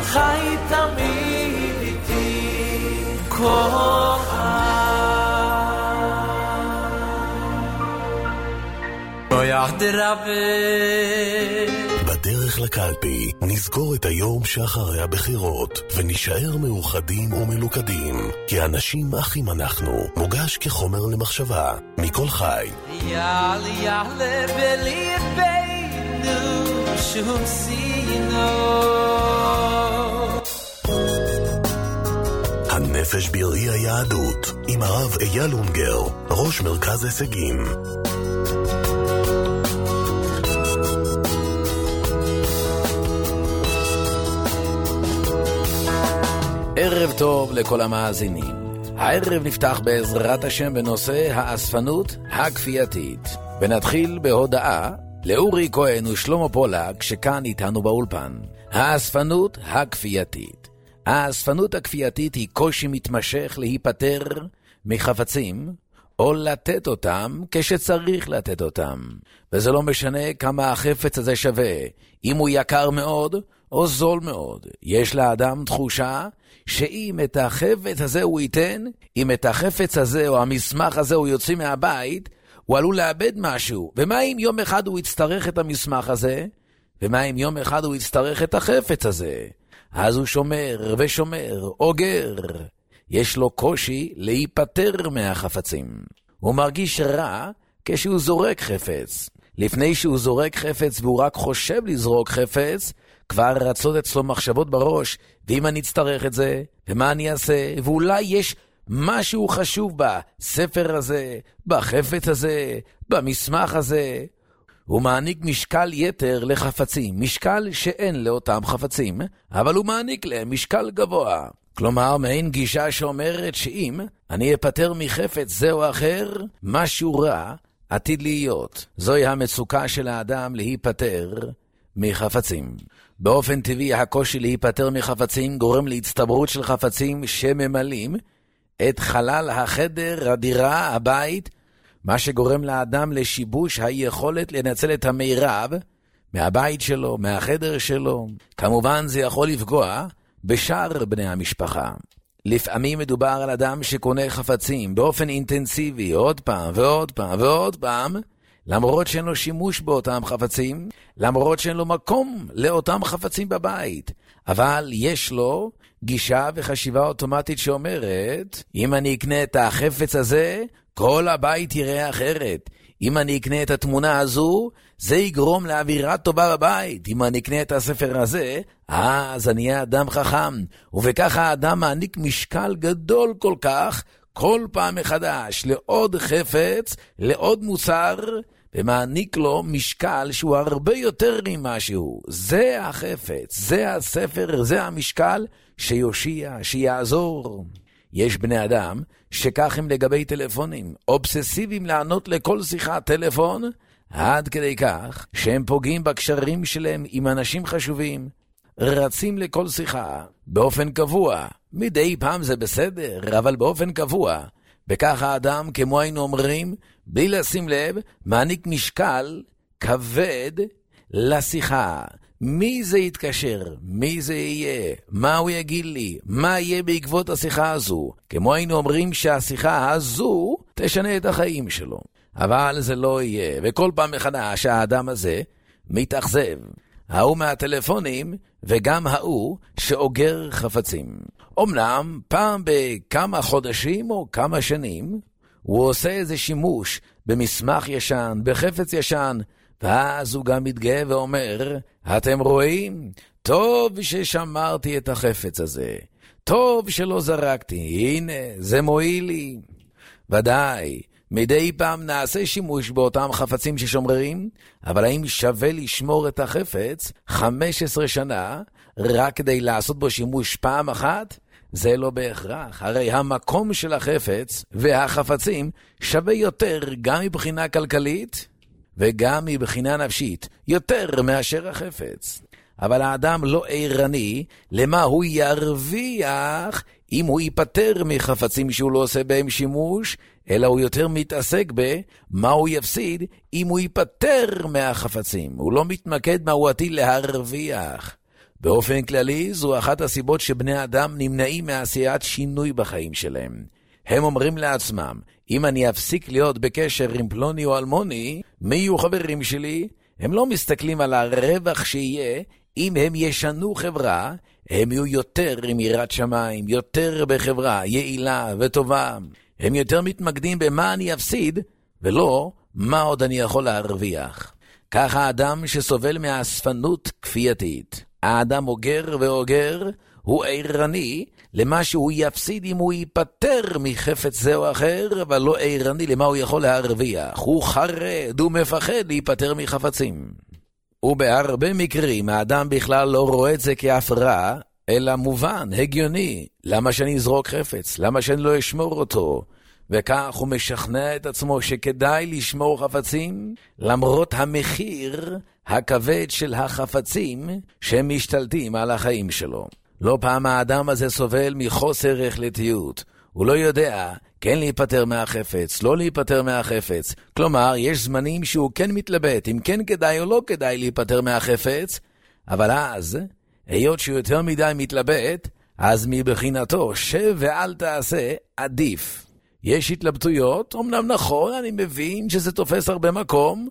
חי תמיד איתי כל בדרך לקלפי נזכור את היום שאחרי הבחירות ונשאר מאוחדים ומלוכדים, כי אנשים אחים אנחנו. מוגש כחומר למחשבה מכל חי. יעלה יעלה בליבנו שום סינו, הנפש בראי היהדות עם הרב אייל אונגר, ראש מרכז הישגים. ערב טוב לכל המאזינים. הערב נפתח בעזרת השם בנושא האספנות הכפייתית. ונתחיל בהודעה לאורי כהן ושלמה פולק שכאן איתנו באולפן. האספנות הכפייתית. האספנות הכפייתית היא קושי מתמשך להיפטר מחפצים או לתת אותם כשצריך לתת אותם. וזה לא משנה כמה החפץ הזה שווה, אם הוא יקר מאוד או זול מאוד. יש לאדם תחושה שאם את החפץ הזה הוא ייתן, אם את החפץ הזה או המסמך הזה הוא יוצא מהבית, הוא עלול לאבד משהו. ומה אם יום אחד הוא יצטרך את המסמך הזה? ומה אם יום אחד הוא יצטרך את החפץ הזה? אז הוא שומר ושומר, אוגר. יש לו קושי להיפטר מהחפצים. הוא מרגיש רע כשהוא זורק חפץ. לפני שהוא זורק חפץ והוא רק חושב לזרוק חפץ, כבר רצות אצלו מחשבות בראש, ואם אני אצטרך את זה, ומה אני אעשה, ואולי יש משהו חשוב בספר הזה, בחפץ הזה, במסמך הזה. הוא מעניק משקל יתר לחפצים, משקל שאין לאותם חפצים, אבל הוא מעניק להם משקל גבוה. כלומר, מעין גישה שאומרת שאם אני אפטר מחפץ זה או אחר, משהו רע עתיד להיות. זוהי המצוקה של האדם להיפטר מחפצים. באופן טבעי הקושי להיפטר מחפצים גורם להצטברות של חפצים שממלאים את חלל החדר, הדירה, הבית, מה שגורם לאדם לשיבוש היכולת לנצל את המירב מהבית שלו, מהחדר שלו. כמובן זה יכול לפגוע בשאר בני המשפחה. לפעמים מדובר על אדם שקונה חפצים באופן אינטנסיבי עוד פעם ועוד פעם ועוד פעם, למרות שאין לו שימוש באותם חפצים, למרות שאין לו מקום לאותם חפצים בבית. אבל יש לו גישה וחשיבה אוטומטית שאומרת, אם אני אקנה את החפץ הזה, כל הבית יראה אחרת. אם אני אקנה את התמונה הזו, זה יגרום לאווירה טובה בבית. אם אני אקנה את הספר הזה, אז אני אהיה אדם חכם. ובכך האדם מעניק משקל גדול כל כך, כל פעם מחדש, לעוד חפץ, לעוד מוצר, ומעניק לו משקל שהוא הרבה יותר ממשהו. זה החפץ, זה הספר, זה המשקל שיושיע, שיעזור. יש בני אדם שכך הם לגבי טלפונים, אובססיביים לענות לכל שיחת טלפון, עד כדי כך שהם פוגעים בקשרים שלהם עם אנשים חשובים, רצים לכל שיחה באופן קבוע. מדי פעם זה בסדר, אבל באופן קבוע. וכך האדם, כמו היינו אומרים, בלי לשים לב, מעניק משקל כבד לשיחה. מי זה יתקשר? מי זה יהיה? מה הוא יגיד לי? מה יהיה בעקבות השיחה הזו? כמו היינו אומרים שהשיחה הזו תשנה את החיים שלו. אבל זה לא יהיה, וכל פעם מחדש האדם הזה מתאכזב. ההוא מהטלפונים וגם ההוא שאוגר חפצים. אמנם פעם בכמה חודשים או כמה שנים הוא עושה איזה שימוש במסמך ישן, בחפץ ישן, ואז הוא גם מתגאה ואומר, אתם רואים? טוב ששמרתי את החפץ הזה. טוב שלא זרקתי. הנה, זה מועיל לי. ודאי, מדי פעם נעשה שימוש באותם חפצים ששומרים, אבל האם שווה לשמור את החפץ 15 שנה רק כדי לעשות בו שימוש פעם אחת? זה לא בהכרח. הרי המקום של החפץ והחפצים שווה יותר גם מבחינה כלכלית וגם מבחינה נפשית, יותר מאשר החפץ. אבל האדם לא ערני למה הוא ירוויח אם הוא ייפטר מחפצים שהוא לא עושה בהם שימוש, אלא הוא יותר מתעסק במה הוא יפסיד אם הוא ייפטר מהחפצים. הוא לא מתמקד מה הוא עתיד להרוויח. באופן כללי, זו אחת הסיבות שבני אדם נמנעים מעשיית שינוי בחיים שלהם. הם אומרים לעצמם, אם אני אפסיק להיות בקשר עם פלוני או אלמוני, מי יהיו חברים שלי? הם לא מסתכלים על הרווח שיהיה, אם הם ישנו חברה, הם יהיו יותר עם יראת שמיים, יותר בחברה יעילה וטובה. הם יותר מתמקדים במה אני אפסיד, ולא מה עוד אני יכול להרוויח. ככה האדם שסובל מהאספנות כפייתית. האדם אוגר ואוגר, הוא עירני למה שהוא יפסיד אם הוא ייפטר מחפץ זה או אחר, אבל לא עירני למה הוא יכול להרוויח. הוא חרד, הוא מפחד להיפטר מחפצים. ובהרבה מקרים האדם בכלל לא רואה את זה כהפרעה, אלא מובן, הגיוני. למה שאני אזרוק חפץ? למה שאני לא אשמור אותו? וכך הוא משכנע את עצמו שכדאי לשמור חפצים, למרות המחיר הכבד של החפצים שהם משתלטים על החיים שלו. לא פעם האדם הזה סובל מחוסר החלטיות. הוא לא יודע כן להיפטר מהחפץ, לא להיפטר מהחפץ. כלומר, יש זמנים שהוא כן מתלבט, אם כן כדאי או לא כדאי להיפטר מהחפץ, אבל אז, היות שהוא יותר מדי מתלבט, אז מבחינתו שב ואל תעשה עדיף. יש התלבטויות, אמנם נכון, אני מבין שזה תופס הרבה מקום,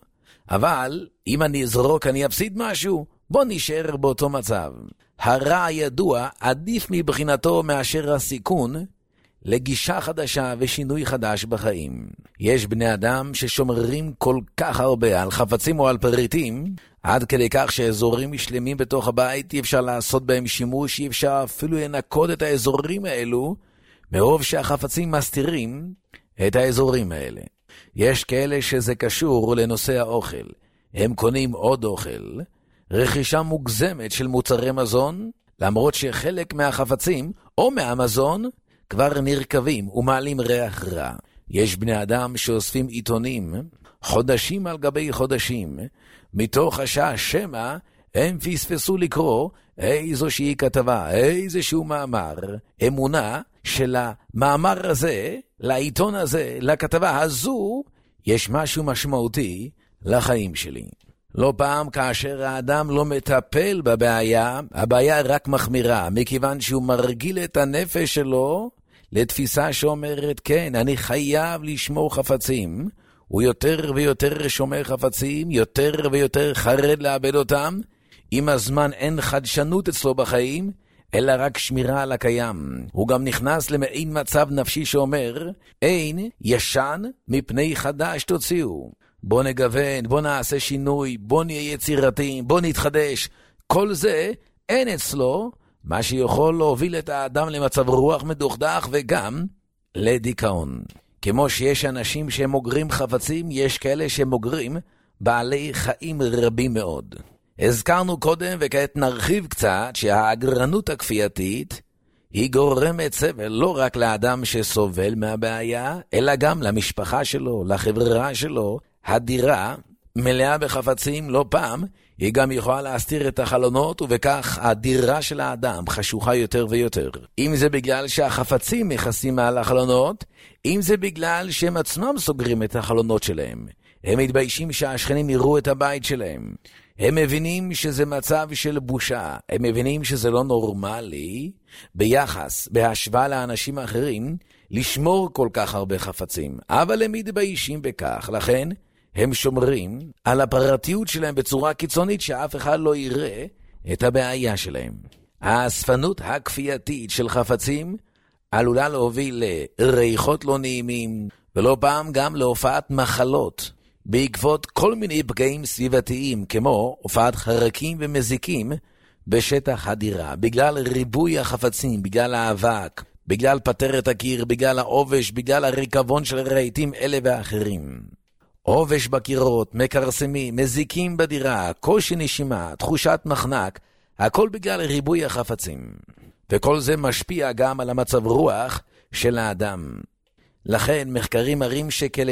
אבל אם אני אזרוק אני אפסיד משהו, בוא נשאר באותו מצב. הרע הידוע עדיף מבחינתו מאשר הסיכון לגישה חדשה ושינוי חדש בחיים. יש בני אדם ששומרים כל כך הרבה על חפצים או על פריטים, עד כדי כך שאזורים שלמים בתוך הבית אי אפשר לעשות בהם שימוש, אי אפשר אפילו לנקוד את האזורים האלו, מרוב שהחפצים מסתירים את האזורים האלה. יש כאלה שזה קשור לנושא האוכל. הם קונים עוד אוכל, רכישה מוגזמת של מוצרי מזון, למרות שחלק מהחפצים או מהמזון כבר נרכבים ומעלים ריח רע. יש בני אדם שאוספים עיתונים חודשים על גבי חודשים, מתוך חשש שמא הם פספסו לקרוא איזושהי כתבה, איזשהו מאמר, אמונה של המאמר הזה, לעיתון הזה, לכתבה הזו, יש משהו משמעותי לחיים שלי. לא פעם כאשר האדם לא מטפל בבעיה, הבעיה רק מחמירה, מכיוון שהוא מרגיל את הנפש שלו לתפיסה שאומרת, כן, אני חייב לשמור חפצים, הוא יותר ויותר שומר חפצים, יותר ויותר חרד לאבד אותם, עם הזמן אין חדשנות אצלו בחיים, אלא רק שמירה על הקיים. הוא גם נכנס למעין מצב נפשי שאומר, אין ישן מפני חדש תוציאו. בוא נגוון, בוא נעשה שינוי, בוא נהיה יצירתיים, בוא נתחדש. כל זה אין אצלו, מה שיכול להוביל את האדם למצב רוח מדוכדך וגם לדיכאון. כמו שיש אנשים שהם אוגרים חפצים, יש כאלה שהם אוגרים בעלי חיים רבים מאוד. הזכרנו קודם וכעת נרחיב קצת שהאגרנות הכפייתית היא גורמת סבל לא רק לאדם שסובל מהבעיה, אלא גם למשפחה שלו, לחברה שלו. הדירה מלאה בחפצים, לא פעם היא גם יכולה להסתיר את החלונות, ובכך הדירה של האדם חשוכה יותר ויותר. אם זה בגלל שהחפצים מכסים מעל החלונות, אם זה בגלל שהם עצמם סוגרים את החלונות שלהם. הם מתביישים שהשכנים יראו את הבית שלהם. הם מבינים שזה מצב של בושה. הם מבינים שזה לא נורמלי ביחס, בהשוואה לאנשים אחרים, לשמור כל כך הרבה חפצים. אבל הם מתביישים בכך, לכן הם שומרים על הפרטיות שלהם בצורה קיצונית שאף אחד לא יראה את הבעיה שלהם. האספנות הכפייתית של חפצים עלולה להוביל לריחות לא נעימים, ולא פעם גם להופעת מחלות, בעקבות כל מיני פגעים סביבתיים, כמו הופעת חרקים ומזיקים בשטח הדירה, בגלל ריבוי החפצים, בגלל האבק, בגלל פטרת הקיר, בגלל העובש, בגלל הריקבון של רהיטים אלה ואחרים. עובש בקירות, מקרסמים, מזיקים בדירה, קושי נשימה, תחושת מחנק, הכל בגלל ריבוי החפצים. וכל זה משפיע גם על המצב רוח של האדם. לכן מחקרים מראים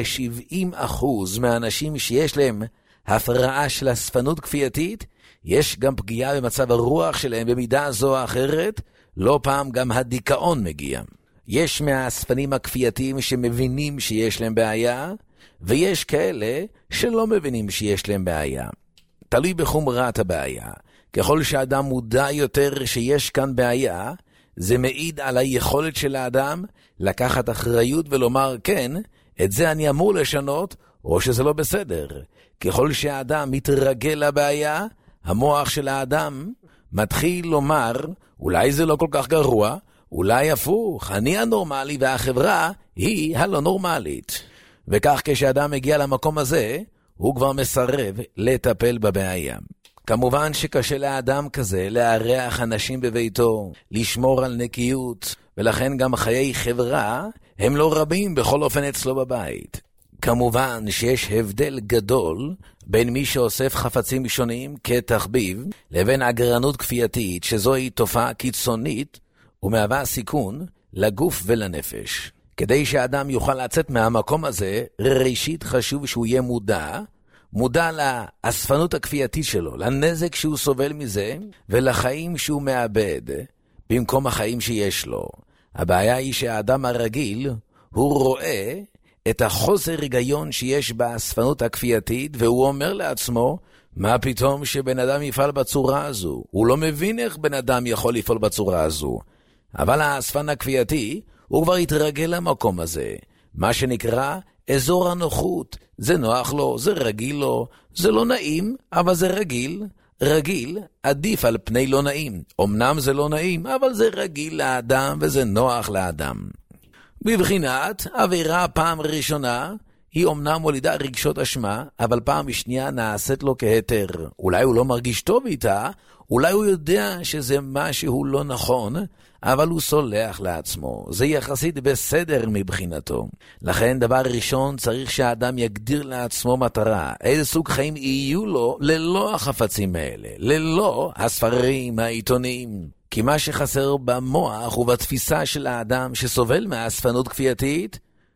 שכ-70% מהאנשים שיש להם הפרעה של אספנות כפייתית, יש גם פגיעה במצב הרוח שלהם במידה זו או אחרת, לא פעם גם הדיכאון מגיע. יש מהאספנים הכפייתיים שמבינים שיש להם בעיה, ויש כאלה שלא מבינים שיש להם בעיה. תלוי בחומרת הבעיה. ככל שאדם מודע יותר שיש כאן בעיה, זה מעיד על היכולת של האדם לקחת אחריות ולומר, כן, את זה אני אמור לשנות, או שזה לא בסדר. ככל שהאדם מתרגל לבעיה, המוח של האדם מתחיל לומר, אולי זה לא כל כך גרוע, אולי הפוך, אני הנורמלי והחברה היא הלא נורמלית. וכך כשאדם מגיע למקום הזה, הוא כבר מסרב לטפל בבעיה. כמובן שקשה לאדם כזה לארח אנשים בביתו, לשמור על נקיות, ולכן גם חיי חברה הם לא רבים בכל אופן אצלו בבית. כמובן שיש הבדל גדול בין מי שאוסף חפצים שונים כתחביב, לבין אגרנות כפייתית, שזוהי תופעה קיצונית ומהווה סיכון לגוף ולנפש. כדי שהאדם יוכל לצאת מהמקום הזה, ראשית חשוב שהוא יהיה מודע לאספנות הכפייתית שלו, לנזק שהוא סובל מזה, ולחיים שהוא מאבד במקום החיים שיש לו. הבעיה היא שהאדם הרגיל, הוא רואה את החוסר היגיון שיש באספנות הכפייתית, והוא אומר לעצמו, מה פתאום שבן אדם יפעל בצורה הזו? הוא לא מבין איך בן אדם יכול לפעול בצורה הזו. אבל האספן הכפייתי, הוא כבר התרגל למקום הזה. מה שנקרא אזור הנוחות. זה נוח לו, זה רגיל לו, זה לא נעים, אבל זה רגיל. רגיל עדיף על פני לא נעים. אמנם זה לא נעים, אבל זה רגיל לאדם וזה נוח לאדם. בבחינת עבירה פעם ראשונה, היא אמנם מולידה רגשות אשמה, אבל פעם שנייה נעשית לו כהתר. אולי הוא לא מרגיש טוב איתה, אולי הוא יודע שזה משהו לא נכון, אבל הוא סולח לעצמו. זה יחסית בסדר מבחינתו. לכן דבר ראשון צריך שהאדם יגדיר לעצמו מטרה. איזה סוג חיים יהיו לו ללא החפצים האלה, ללא הספרים, העיתונים. כי מה שחסר במוח ובתפיסה של האדם שסובל מהאספנות כפייתית,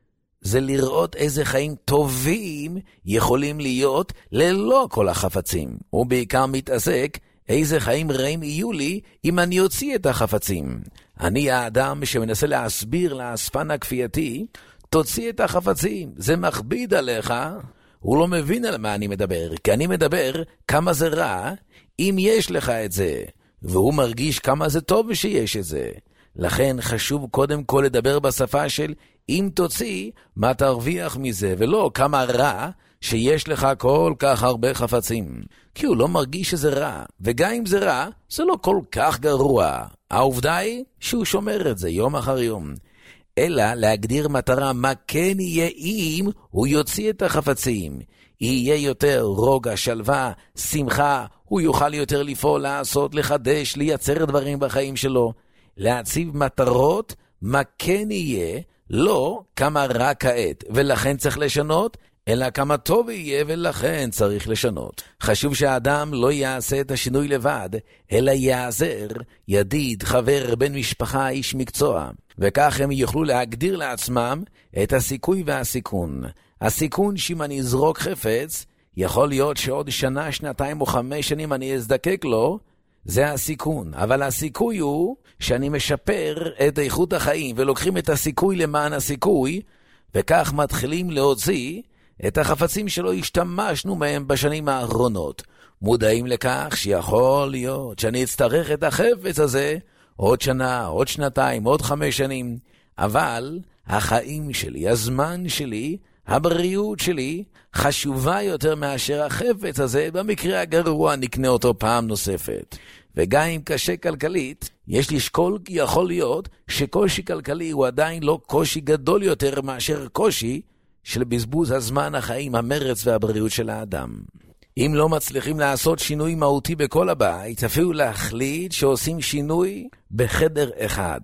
זה לראות איזה חיים טובים יכולים להיות ללא כל החפצים. הוא בעיקר מתעסק איזה חיים רעים יהיו לי אם אני אוציא את החפצים. אני האדם שמנסה להסביר לאספן הכפייתי, תוציא את החפצים, זה מכביד עליך. הוא לא מבין על מה אני מדבר, כי אני מדבר כמה זה רע אם יש לך את זה, והוא מרגיש כמה זה טוב שיש את זה. לכן חשוב קודם כל לדבר בשפה של אם תוציא, מה תרוויח מזה, ולא כמה רע שיש לך כל כך הרבה חפצים. כי הוא לא מרגיש שזה רע, וגם אם זה רע, זה לא כל כך גרוע. העובדה היא שהוא שומר את זה יום אחר יום. אלא להגדיר מטרה מה כן יהיה אם הוא יוציא את החפצים. יהיה יותר רוגע, שלווה, שמחה, הוא יוכל יותר לפעול, לעשות, לחדש, לייצר דברים בחיים שלו. להציב מטרות מה כן יהיה, לא כמה רע כעת, ולכן צריך לשנות, אלא כמה טוב יהיה ולכן צריך לשנות. חשוב שהאדם לא יעשה את השינוי לבד, אלא יעזר, ידיד, חבר, בן משפחה, איש מקצוע. וכך הם יוכלו להגדיר לעצמם את הסיכוי והסיכון. הסיכון שאם אני אזרוק חפץ, יכול להיות שעוד שנה, שנתיים או 5 שנים אני אזדקק לו, זה הסיכון. אבל הסיכוי הוא שאני משפר את איכות החיים, ולוקחים את הסיכוי למען הסיכוי, וכך מתחילים להוציא את החפצים שלא השתמשנו מהם בשנים האחרונות. מודעים לכך שיכול להיות שאני אצטרך את החפץ הזה עוד שנה, עוד שנתיים, עוד 5 שנים, אבל החיים שלי, הזמן שלי, הבריאות שלי, חשובה יותר מאשר החפץ הזה. במקרה הגרוע נקנה אותו פעם נוספת. וגם אם קשה כלכלית, יש לשקול כי יכול להיות שקושי כלכלי הוא עדיין לא קושי גדול יותר מאשר קושי של בזבוז הזמן, החיים, המרץ והבריאות של האדם. אם לא מצליחים לעשות שינוי מהותי בכל הבית, אפילו להחליט שעושים שינוי בחדר אחד.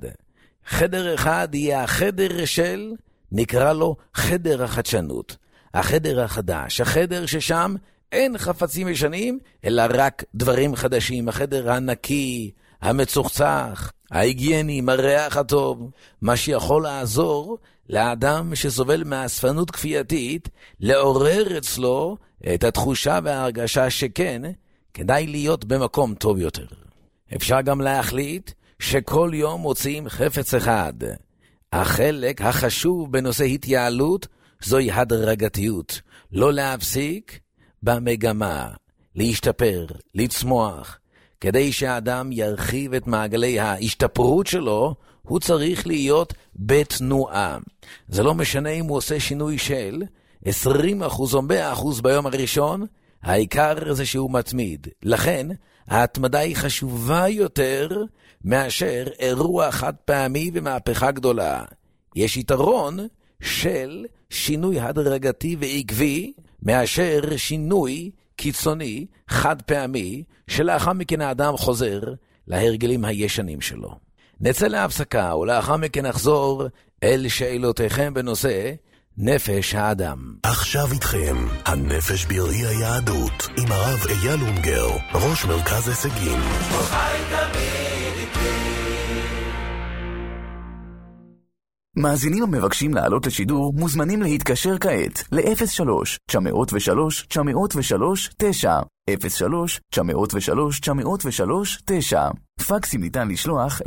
חדר אחד יהיה החדר של, נקרא לו חדר החדשנות. החדר החדש, החדר ששם אין חפצים ישנים, אלא רק דברים חדשים. החדר הנקי, המצוחצח, ההיגייני, הריח הטוב, מה שיכול לעזור לאדם שסובל מאספנות כפייתית, לעורר אצלו את התחושה וההרגשה שכן, כדאי להיות במקום טוב יותר. אפשר גם להחליט שכל יום מוציאים חפץ אחד. החלק החשוב בנושא התייעלות זוהי הדרגתיות. לא להפסיק במגמה, להשתפר, לצמוח. כדי שהאדם ירחיב את מעגלי ההשתפרות שלו, הוא צריך להיות בתנועה. זה לא משנה אם הוא עושה שינוי של 20% או 100% ביום הראשון, העיקר זה שהוא מתמיד. לכן, ההתמדה היא חשובה יותר מאשר אירוע חד פעמי ומהפכה גדולה. יש יתרון של שינוי הדרגתי ועקבי מאשר שינוי קיצוני חד פעמי שלאחר מכן האדם חוזר להרגלים הישנים שלו. נצא להפסקה ולאחר מכן נחזור אל שאלותיכם בנושא נפש האדם. עכשיו איתכם, הנפש בראי היהדות, עם הרב אייל אונגר, ראש מרכז הישגים. מאזינים המבקשים לעלות לשידור מוזמנים להתקשר כעת ל-03-903-903-9 03-903-903-9 פקסים ניתן לשלוח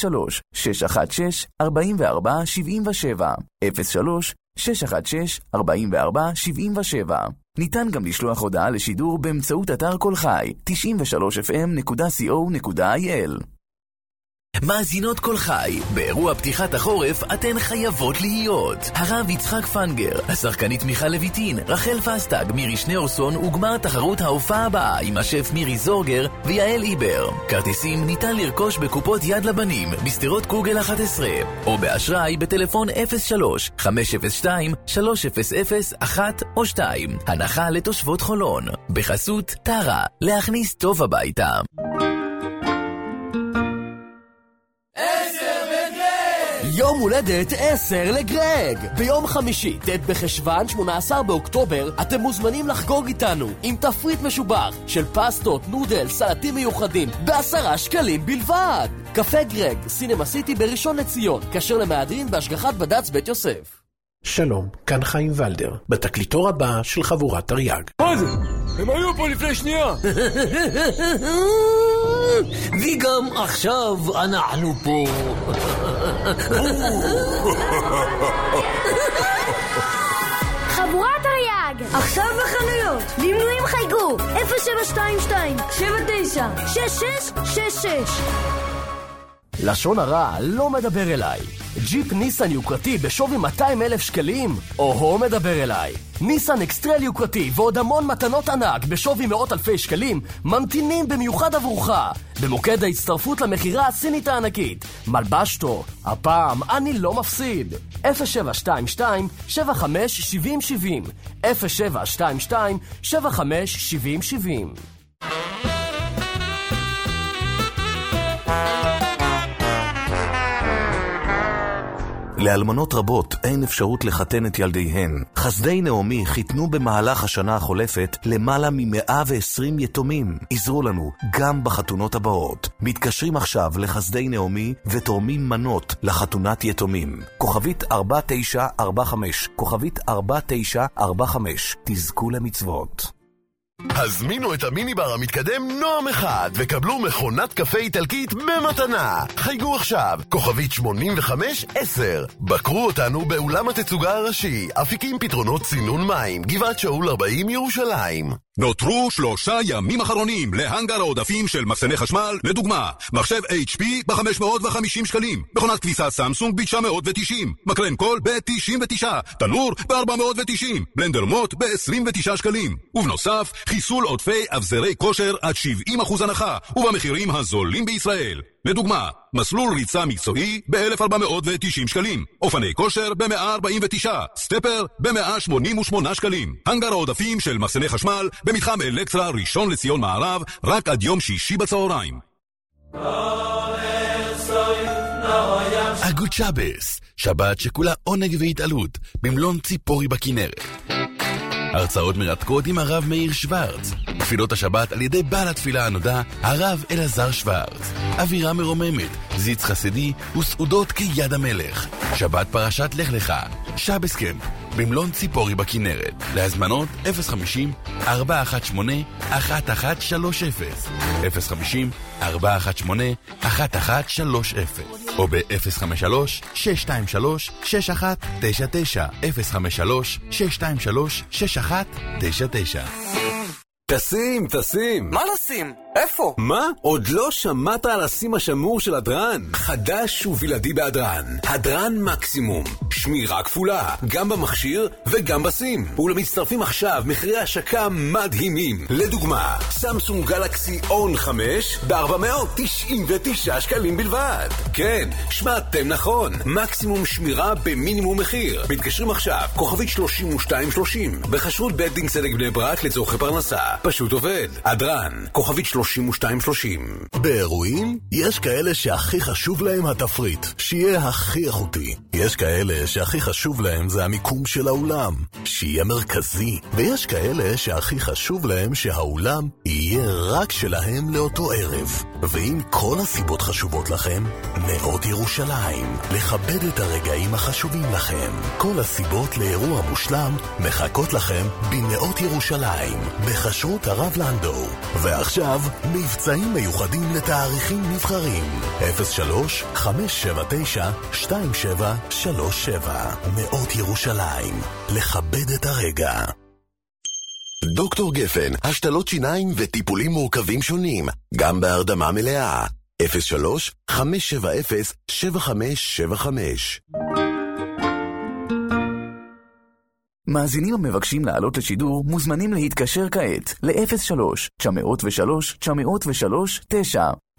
ל-03-616-4477 03-616-4477. ניתן גם לשלוח הודעה לשידור באמצעות אתר כל חי 93fm.co.il. מאזינות כל חי, באירוע פתיחת החורף אתן חייבות להיות. הרב יצחק פנגר, השחקנית מיכל לויטין, רחל פסטג, מירי שניאורסון וגמר תחרות ההופעה הבאה עם השף מירי זורגר ויעל איבר. כרטיסים ניתן לרכוש בקופות יד לבנים בסתירות קוגל 11 או באשראי בטלפון 03-502-300-1 או 2. הנחה לתושבות חולון. בחסות טרה, להכניס טוב הביתה. יום הולדת 10 לגרג. ביום חמישי, ט' בחשוון 18 באוקטובר, אתם מוזמנים לחגוג איתנו עם תפריט משובח של פסטות, נודל, סלטים מיוחדים ב10 שקלים בלבד. קפה גרג, סינמה סיטי בראשון לציון, כשר למהדרין בהשגחת בד"ץ בית יוסף. שלום, כאן חיים ולדר, בתקליטור הבא של חבורת תרי"ג. מה זה? הם היו פה לפני שנייה. וגם עכשיו אנחנו פה. חבורת תרי"ג, עכשיו בחנויות, למנויים חייגו 0722-79-6666. לשון הרע לא מדבר אליי. ג'יפ ניסן יוקרתי בשווי 200,000 שקלים, או מדבר אליי. ניסן אקסטרל יוקרתי ועוד המון מתנות ענק בשווי מאות אלפי שקלים ממתינים במיוחד עבורך במוקד ההצטרפות למחירה הסינית הענקית. מלבשתו, הפעם אני לא מפסיד. 0722-757070 0722-757070. לאלמנות רבות אין אפשרות לחתן את ילדיהן. חסדי נעמי חיתנו במהלך השנה החולפת למעלה מ-120 יתומים. עזרו לנו גם בחתונות הבאות. מתקשרים עכשיו לחסדי נעמי ותורמים מנות לחתונת יתומים. כוכבית 4945, כוכבית 4945. תזכו למצוות. הזמינו את המיניבר המתקדם נועם אחד וקבלו מכונת קפה איטלקית במתנה. חייגו עכשיו, כוכבית 8510. בקרו אותנו באולם התצוגה הראשי, אפיקים פתרונות צינון מים, גבעת שאול 40 ירושלים. נותרו 3 ימים אחרונים להנגר העודפים של מחסני חשמל. לדוגמה, מחשב HP ב-550 שקלים, מכונת כביסה סמסונג ב-990, מקרן קול ב-99, תנור ב-490, בלנדר מוט ב-29 שקלים. ובנוסף, חיסול עודפי אבזרי כושר עד 70% הנחה, ובמחירים הזולים בישראל. לדוגמה, מסלול ריצה מקצועי ב-1490 שקלים, אופני כושר ב-149, סטפר ב-188 שקלים. הנגר העודפים של מחסני חשמל במתחם אלקטרה ראשון לציון מערב, רק עד יום שישי בצהריים. אגוד שבס, שבת שכולה עונג והתעלות, במלון ציפורי בכנרת. הרצאות מרתקות עם הרב מאיר שוורץ. תפילות השבת על ידי בעל התפילה הנודע, הרב אלעזר שוורץ. אווירה מרוממת, זיץ חסידי וסעודות כיד המלך. שבת פרשת לך לך, שבס קמפ, במלון ציפורי בכנרת. להזמנות 050-418-1130 050-418-1130 או ב-053-623-6199 053-623-6199. תשים. מה לשים? איפה? מה? עוד לא שמעת על הסים השמור של הדרן? חדש ובלעדי בהדרן. הדרן מקסימום. שמירה כפולה, גם במכשיר וגם בסים. ולמצטרפים עכשיו מחירי השקה מדהימים. לדוגמה, סמסונג גלקסי און 5 ב-499 שקלים בלבד. כן, שמעתם נכון. מקסימום שמירה במינימום מחיר. מתקשרים עכשיו, כוכבית 3230. בחשרות בית דין צדק בני ברק לצורכי פרנסה. פשוט עובד. הדרן, כוכבית 3230. באירועים יש כאלה שהכי חשוב להם התפריט, שיהיה הכי איכותי. יש כאלה שהכי חשוב להם זה המיקום של האולם, שיהיה מרכזי. ויש כאלה שהכי חשוב להם שהאולם יהיה רק שלהם לאותו ערב. ואם כל הסיבות חשובות לכם, נאות ירושלים, לכבד את הרגעים החשובים לכם. כל הסיבות לאירוע מושלם מחכות לכם בנאות ירושלים, בחשרות הרב לנדו. ועכשיו, מבצעים מיוחדים לתאריכים נבחרים. 03-579-2737. נאות ירושלים, לכבד את הרגע. דוקטור גפן, השתלות שיניים וטיפולים מורכבים שונים, גם בהרדמה מלאה. 03-570-7575. מאזינים המבקשים לעלות לשידור מוזמנים להתקשר כעת ל-03-903-903-9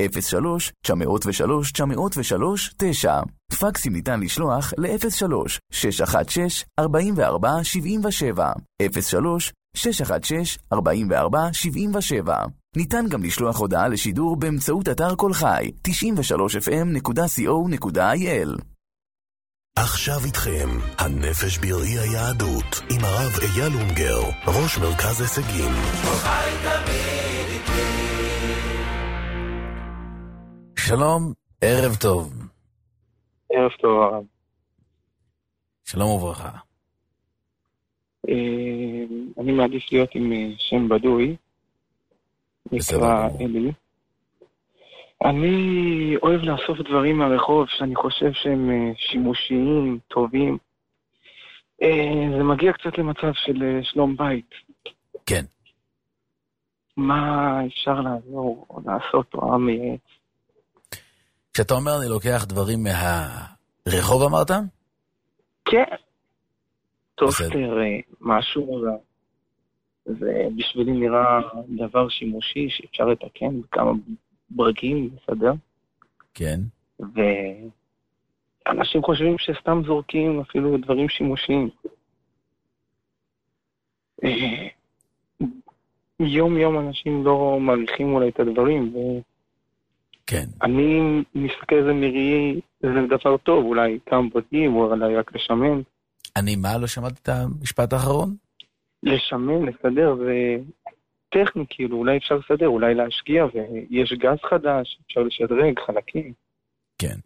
03-903-903-9 פקסים ניתן לשלוח ל-03-616-4477 03-616-4477. ניתן גם לשלוח הודעה לשידור באמצעות אתר כל חי 93fm.co.il. עכשיו איתכם, הנפש בראי היהדות, עם הרב אייל אונגר, ראש מרכז הישגים. שלום, ערב טוב. ערב טוב, הרב. שלום וברכה. אני מעדיף להיות עם שם בדוי, נקרא אלי. אני אוהב לאסוף דברים מהרחוב שאני חושב שהם שימושיים, טובים. זה מגיע קצת למצב של שלום בית. כן. מה אפשר לעזור או לעשות או מייעץ? כשאתה אומר אני לוקח דברים מהרחוב אמרת? כן. טוסטר, משהו, זה בשבילי נראה דבר שימושי שאפשר לתקן בכמה ברגים, בסדר? כן. ואנשים חושבים שסתם זורקים אפילו דברים שימושיים. יום יום אנשים לא מעריכים אולי את הדברים, כן. אני מסתכל איזה מראי, זה דבר טוב, אולי כמה ברגים, או אולי רק לשמן. אני מה? לא שמעתי את המשפט האחרון? לשמן, לסדר, זה טכני, כאילו, אולי אפשר לסדר, אולי להשקיע, ויש גז חדש, אפשר לשדרג, חלקים. כן.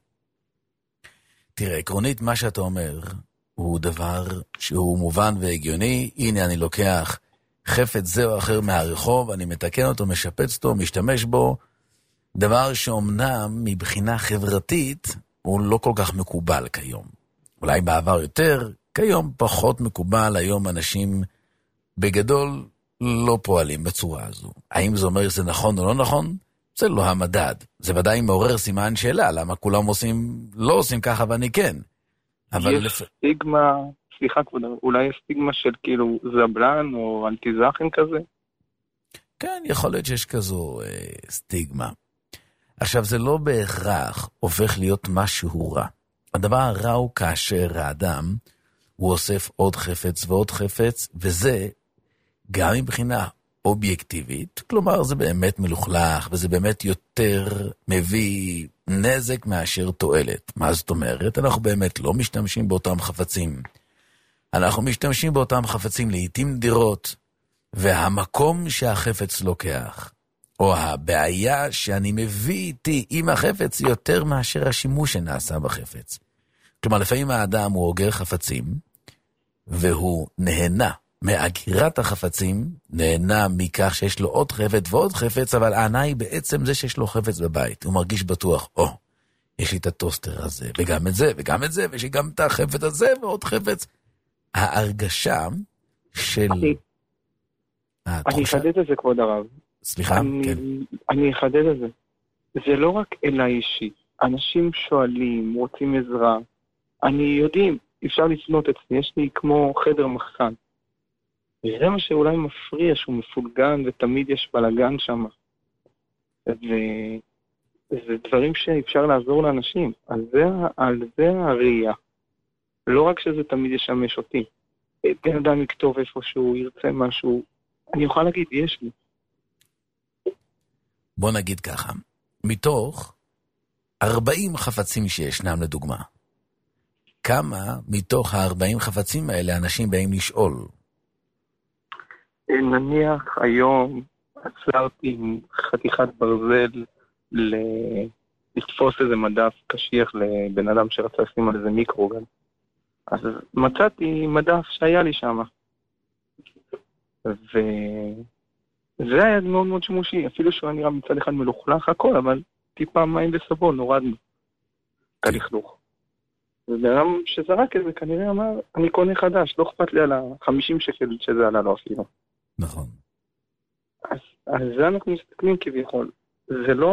תראה, עקרונית, מה שאתה אומר, הוא דבר שהוא מובן והגיוני. הנה, אני לוקח חפץ זה או אחר מהרחוב, אני מתקן אותו, משפץ אותו, משתמש בו, דבר שאומנם מבחינה חברתית, הוא לא כל כך מקובל כיום. אולי בעבר יותר, כיום פחות מקובל, היום אנשים בגדול לא פועלים בצורה הזו. האם זה אומר שזה נכון או לא נכון? זה לא המדד. זה ודאי מעורר סימן שאלה, למה כולם לא עושים ככה ואני כן. אבל יש סטיגמה, סליחה כבוד, אולי יש סטיגמה של כאילו זבלן או אנטיזכן כזה? כן, יכול להיות שיש כזו סטיגמה. עכשיו, זה לא בהכרח הופך להיות משהו רע. הדבר הרע הוא כאשר האדם הוא אוסף עוד חפץ ועוד חפץ, וזה גם מבחינה אובייקטיבית, כלומר זה באמת מלוכלך, וזה באמת יותר מביא נזק מאשר תועלת. מה זאת אומרת? אנחנו באמת לא משתמשים באותם חפצים. אנחנו משתמשים באותם חפצים לעתים נדירות, והמקום שהחפץ לוקח, או הבעיה שאני מביא איתי עם החפץ, יותר מאשר השימוש שנעשה בחפץ. כלומר, לפעמים האדם הוא אוגר חפצים, והוא נהנה מאגירת החפצים, נהנה מכך שיש לו עוד חפץ ועוד חפץ, אבל הענה היא בעצם זה שיש לו חפץ בבית. הוא מרגיש בטוח, יש לי את הטוסטר הזה, וגם את זה, וגם את זה, ויש לי גם את החפץ הזה ועוד חפץ. ההרגשה של... אני אחדד את זה, כבוד הרב. סליחה? כן. אני אחדד את זה. זה לא רק אליי אישי. אנשים שואלים, רוצים עזרה. יודעים, אפשר לפנות אצלי, יש לי כמו חדר מחסן. וזה מה שאולי מפריע, שהוא מפולגן ותמיד יש בלגן שם. זה דברים שאפשר לעזור לאנשים. על זה הראייה. לא רק שזה תמיד ישמש אותי. בן אדם יכתוב איפשהו, ירצה משהו. אני יכול להגיד, יש לי. בוא נגיד ככה. מתוך 40 חפצים שישנם לדוגמה, כמה מתוך ה-40 חפצים האלה אנשים באים לשאול? נניח היום עצרתי עם חתיכת ברזל לתפוס איזה מדף קשיח לבן אדם שרצה לשים על איזה מיקרוגל. אז מצאתי מדף שהיה לי שם. וזה היה מאוד מאוד שימושי, אפילו שהוא נראה מצד אחד מלוכלך הכל, אבל טיפה מים וסבון, הורדנו את הלכלוך. ובאדם שזרק את זה כנראה אמר, אני קונה חדש, לא אכפת לי על ה-50 שקל שזה עלה לו אפילו. נכון. אז זה אנחנו מסתכלים כביכול. זה לא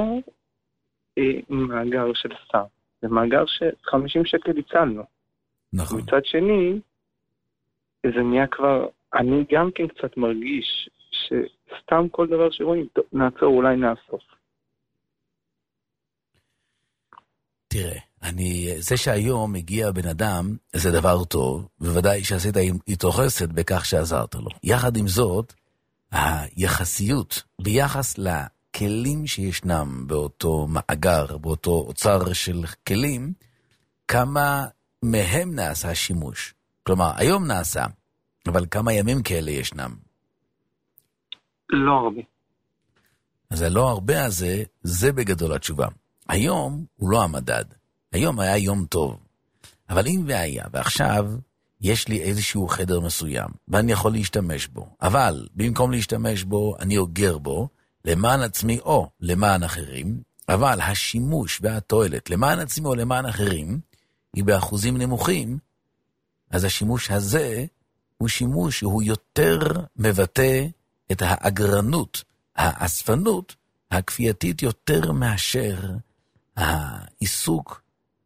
מאגר של סתם, זה מאגר ש-50 שקל הצלנו. נכון. מצד שני, זה נהיה כבר, אני גם כן קצת מרגיש שסתם כל דבר שרואים, נעצור, אולי נאסוף. תראה, זה שהיום הגיע בן אדם, זה דבר טוב, בוודאי שעשית איתו חסד בכך שעזרת לו. יחד עם זאת, היחסיות ביחס לכלים שישנם באותו מאגר, באותו אוצר של כלים, כמה מהם נעשה שימוש. כלומר, היום נעשה, אבל כמה ימים כאלה ישנם? לא הרבה. אז הלא הרבה הזה, זה בגדול התשובה. היום הוא לא המדד. היום היה יום טוב. אבל אם והיה, ועכשיו יש לי איזשהו חדר מסוים, ואני יכול להשתמש בו. אבל במקום להשתמש בו, אני אוגר בו, למען עצמי או למען אחרים, אבל השימוש והתועלת למען עצמי או למען אחרים, היא באחוזים נמוכים, אז השימוש הזה הוא שימוש שהוא יותר מבטא את האגרנות, האספנות, הכפייתית יותר מאשר העיסוק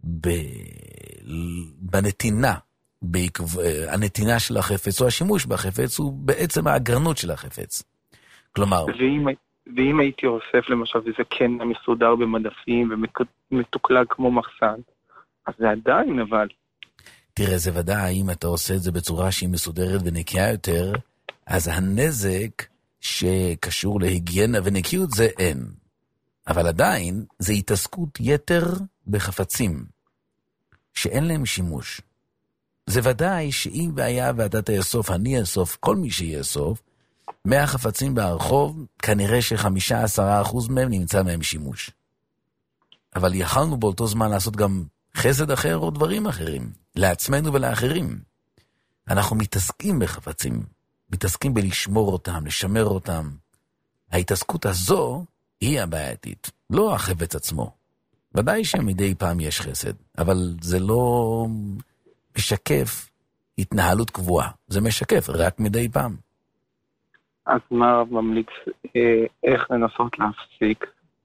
בנתינה, הנתינה של החפץ או השימוש בחפץ הוא בעצם האגרנות של החפץ. כלומר... ואם הייתי אוסף למשל וזה כן מסודר במדפים ומתוקלג כמו מחסן, אז זה עדיין אבל... תראה, זה ודאי, אם אתה עושה את זה בצורה שהיא מסודרת ונקייה יותר, אז הנזק שקשור להיגיינה ונקיות זה אין. אבל עדיין זה התעסקות יתר בחפצים, שאין להם שימוש. זה ודאי שאם והיה ואתה תאסוף, אני אאסוף, כל מי שיאסוף, 100 חפצים ברחוב, כנראה ש5-10% מהם נמצא מהם שימוש. אבל יכלנו באותו זמן לעשות גם חסד אחר או דברים אחרים, לעצמנו ולאחרים. אנחנו מתעסקים בחפצים, מתעסקים בלשמור אותם, לשמר אותם. ההתעסקות הזו היא הבעייתית, לא החפץ עצמו. ודאי שמדי פעם יש חסד, אבל זה לא משקף התנהלות קבועה. זה משקף רק מדי פעם. אז מה ממליץ, איך לנסות להפסיק?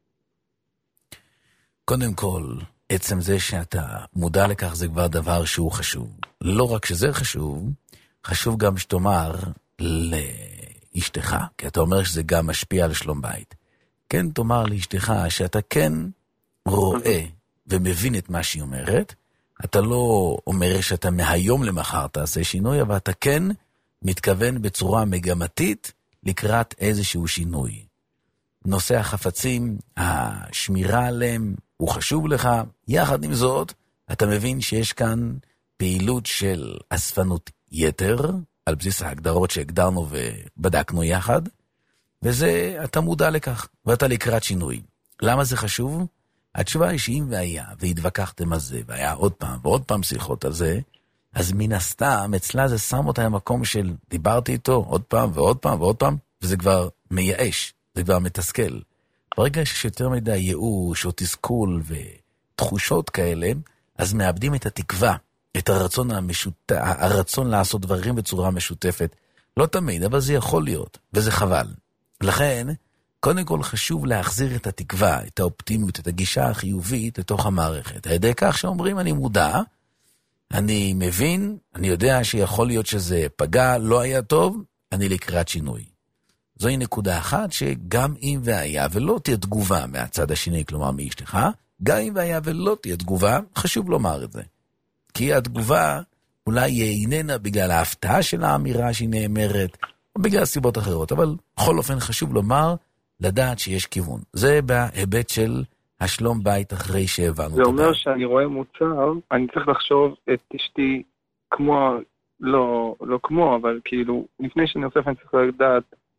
קודם כל, עצם זה שאתה מודע לכך זה כבר דבר שהוא חשוב. לא רק שזה חשוב, חשוב גם שתאמר לאשתך, כי אתה אומר שזה גם משפיע על שלום בית. כן, תאמר לאשתך שאתה כן רואה ומבין את מה שהיא אומרת, אתה לא אומר שאתה מהיום למחר תעשה שינוי, אבל אתה כן מתכוון בצורה מגמתית לקראת איזשהו שינוי. נושא החפצים, השמירה עליהם, הוא חשוב לך. יחד עם זאת, אתה מבין שיש כאן פעילות של אספנות יתר, על בסיס ההגדרות שהגדרנו ובדקנו יחד, וזה, אתה מודע לכך, ואתה לקראת שינוי. למה זה חשוב? התשובה היא שאם והיה, והתווכחתם על זה, והיה עוד פעם ועוד פעם שיחות על זה, אז מן הסתם, אצלה זה שם אותה למקום של דיברתי איתו עוד פעם ועוד פעם ועוד פעם, וזה כבר מייאש, זה כבר מתסכל. ברגע שיש יותר מדי ייאוש או תסכול ותחושות כאלה, אז מאבדים את התקווה, את הרצון לעשות דברים בצורה משותפת. לא תמיד, אבל זה יכול להיות, וזה חבל. לכן, קודם כל חשוב להחזיר את התקווה, את האופטימיות, את הגישה החיובית לתוך המערכת. על ידי כך שאומרים, אני מודע, אני מבין, אני יודע שיכול להיות שזה פגע, לא היה טוב, אני לקראת שינוי. זוהי נקודה אחת שגם אם והיה ולא תהיה תגובה מהצד השני, כלומר מאשתך, גם אם והיה ולא תהיה תגובה, חשוב לומר את זה. כי התגובה אולי איננה בגלל ההפתעה של האמירה שהיא נאמרת, או בגלל סיבות אחרות, אבל בכל אופן חשוב לומר, לדעת שיש כיוון. זה בהיבט של השלום בית אחרי שהבנו. זה אומר שאני רואה מוצר, אני צריך לחשוב את אשתי כמו, לא כמו, אבל כאילו, לפני שאני אוסף אני צריך לדעת